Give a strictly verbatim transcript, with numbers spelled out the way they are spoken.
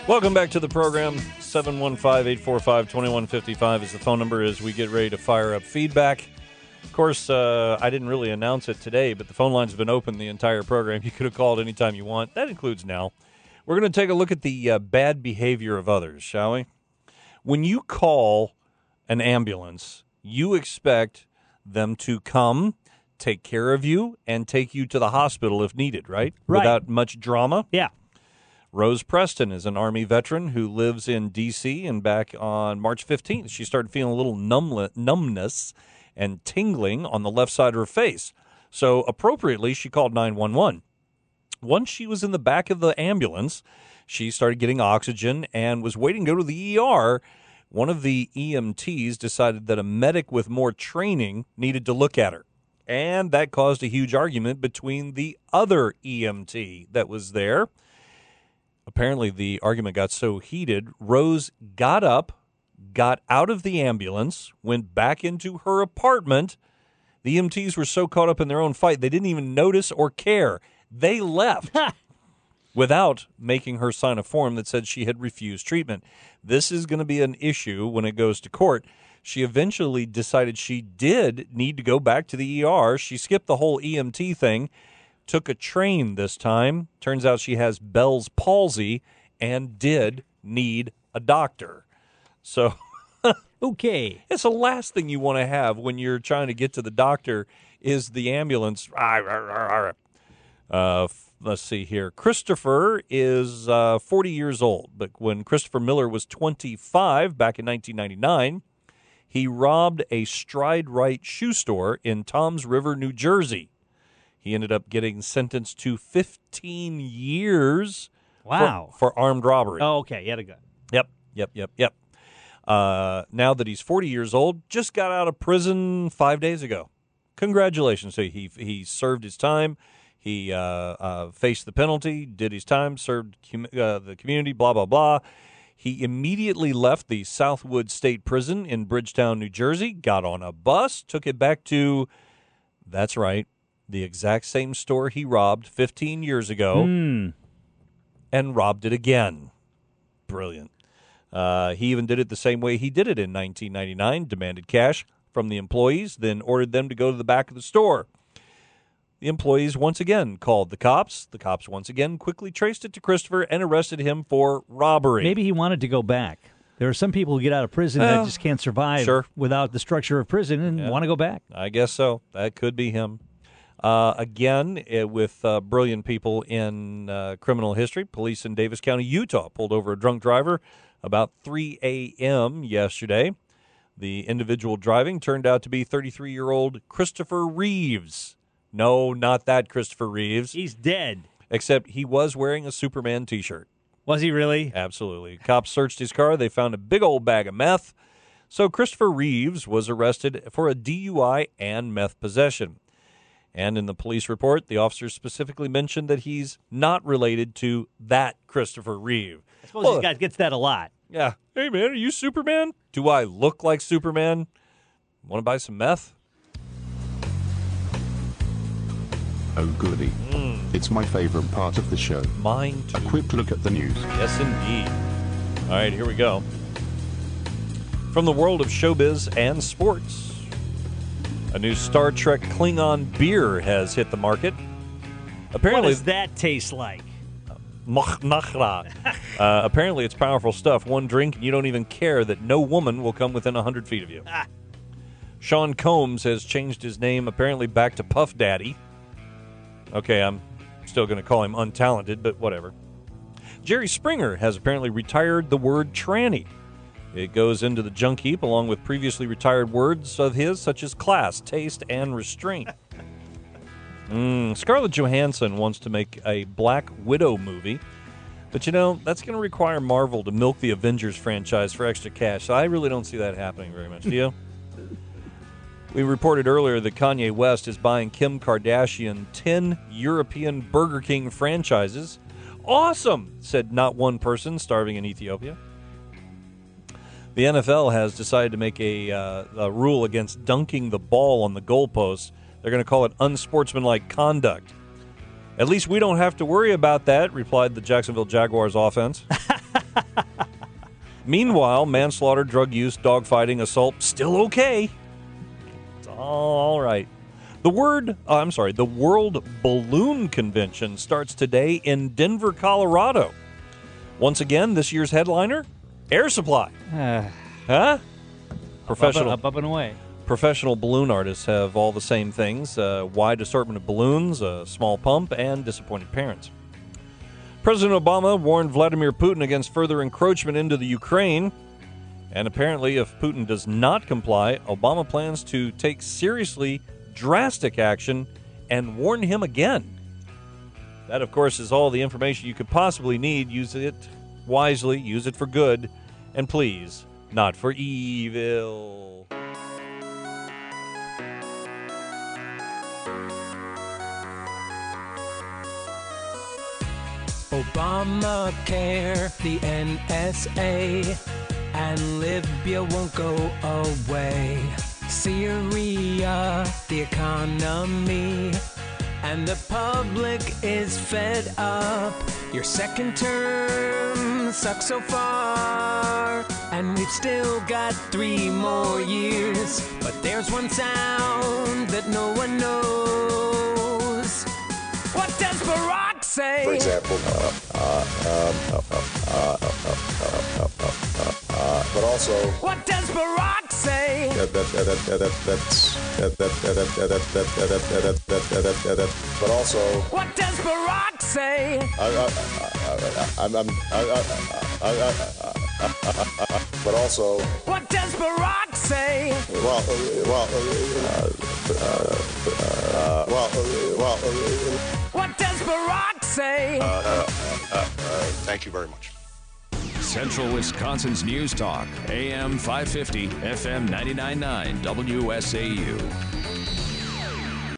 Welcome back to the program. seven one five, eight four five, two one five five is the phone number as we get ready to fire up feedback. Of course, uh, I didn't really announce it today, but the phone lines have been open the entire program. You could have called anytime you want. That includes now. We're going to take a look at the uh, bad behavior of others, shall we? When you call an ambulance, you expect them to come, take care of you, and take you to the hospital if needed, right? Right. Without much drama? Yeah. Rose Preston is an Army veteran who lives in D C, and back on March fifteenth, she started feeling a little numb- numbness and tingling on the left side of her face. So appropriately, she called nine one one. Once she was in the back of the ambulance, she started getting oxygen and was waiting to go to the E R. One of the E M Ts decided that a medic with more training needed to look at her. And that caused a huge argument between the other E M T that was there. Apparently, the argument got so heated, Rose got up, got out of the ambulance, went back into her apartment. The E M Ts were so caught up in their own fight, they didn't even notice or care. They left without making her sign a form that said she had refused treatment. This is going to be an issue when it goes to court. She eventually decided she did need to go back to the E R. She skipped the whole E M T thing. Took a train this time. Turns out she has Bell's palsy and did need a doctor. So, okay. It's the last thing you want to have when you're trying to get to the doctor is the ambulance. Uh, let's see here. Christopher is uh, forty years old, but when Christopher Miller was twenty-five back in nineteen ninety-nine, he robbed a Stride Right shoe store in Toms River, New Jersey. He ended up getting sentenced to fifteen years wow. for, for armed robbery. Oh, okay. You had a gun. Yep, yep, yep, yep. Uh, now that he's forty years old, just got out of prison five days ago. Congratulations. So he he served his time. He uh, uh, faced the penalty, did his time, served com- uh, the community, blah, blah, blah. He immediately left the Southwood State Prison in Bridgetown, New Jersey, got on a bus, took it back to, that's right, the exact same store he robbed fifteen years ago, mm. and robbed it again. Brilliant. Uh, he even did it the same way he did it in nineteen ninety-nine, demanded cash from the employees, then ordered them to go to the back of the store. The employees once again called the cops. The cops once again quickly traced it to Christopher and arrested him for robbery. Maybe he wanted to go back. There are some people who get out of prison well, that just can't survive sure. without the structure of prison and yeah. want to go back. I guess so. That could be him. Uh, again, uh, with uh, brilliant people in uh, criminal history, police in Davis County, Utah, pulled over a drunk driver about three a.m. yesterday. The individual driving turned out to be thirty-three-year-old Christopher Reeves. No, not that Christopher Reeves. He's dead. Except he was wearing a Superman T-shirt. Was he really? Absolutely. Cops searched his car. They found a big old bag of meth. So Christopher Reeves was arrested for a D U I and meth possession. And in the police report, the officers specifically mentioned that he's not related to that Christopher Reeve. I suppose well, this guy gets that a lot. Yeah. Hey, man, are you Superman? Do I look like Superman? Want to buy some meth? Oh, goody. Mm. It's my favorite part of the show. Mine, too. A quick look at the news. Yes, indeed. All right, here we go. From the world of showbiz and sports. A new Star Trek Klingon beer has hit the market. Apparently, what does that taste like? uh, apparently, it's powerful stuff. One drink, and you don't even care that no woman will come within one hundred feet of you. Ah. Sean Combs has changed his name, apparently back to Puff Daddy. Okay, I'm still going to call him untalented, but whatever. Jerry Springer has apparently retired the word tranny. It goes into the junk heap along with previously retired words of his, such as class, taste, and restraint. mm, Scarlett Johansson wants to make a Black Widow movie, but you know, that's going to require Marvel to milk the Avengers franchise for extra cash, so I really don't see that happening very much. Do you? We reported earlier that Kanye West is buying Kim Kardashian ten European Burger King franchises. Awesome, said not one person starving in Ethiopia. The N F L has decided to make a, uh, a rule against dunking the ball on the goalposts. They're going to call it unsportsmanlike conduct. At least we don't have to worry about that, replied the Jacksonville Jaguars offense. Meanwhile, manslaughter, drug use, dogfighting, assault, still okay. It's all right. The word, uh, I'm sorry, the World Balloon Convention starts today in Denver, Colorado. Once again, this year's headliner, Air Supply. Huh? Professional, Up, up, up and away. professional balloon artists have all the same things, a wide assortment of balloons, a small pump, and disappointed parents. President Obama warned Vladimir Putin against further encroachment into the Ukraine. And apparently, if Putin does not comply, Obama plans to take seriously drastic action and warn him again. That, of course, is all the information you could possibly need. Use it wisely, use it for good, and please, not for evil. Obamacare, the N S A, and Libya won't go away. Syria, the economy, and the public is fed up. Your second term sucks so far, and we've still got three more years. But there's one sound that no one knows. What does Barack say? For example, uh, uh, um, uh, uh, uh, uh, uh, uh, but also, What does Barack say? that that that that that that's that that that that that that that that that that that that that but also, What does Barack say? I I I'm I'm I I but also, What does Barack say? well well uh, well well What does Barack say? thank you very much. Central Wisconsin's News Talk, A M five fifty, F M ninety-nine point nine, W S A U.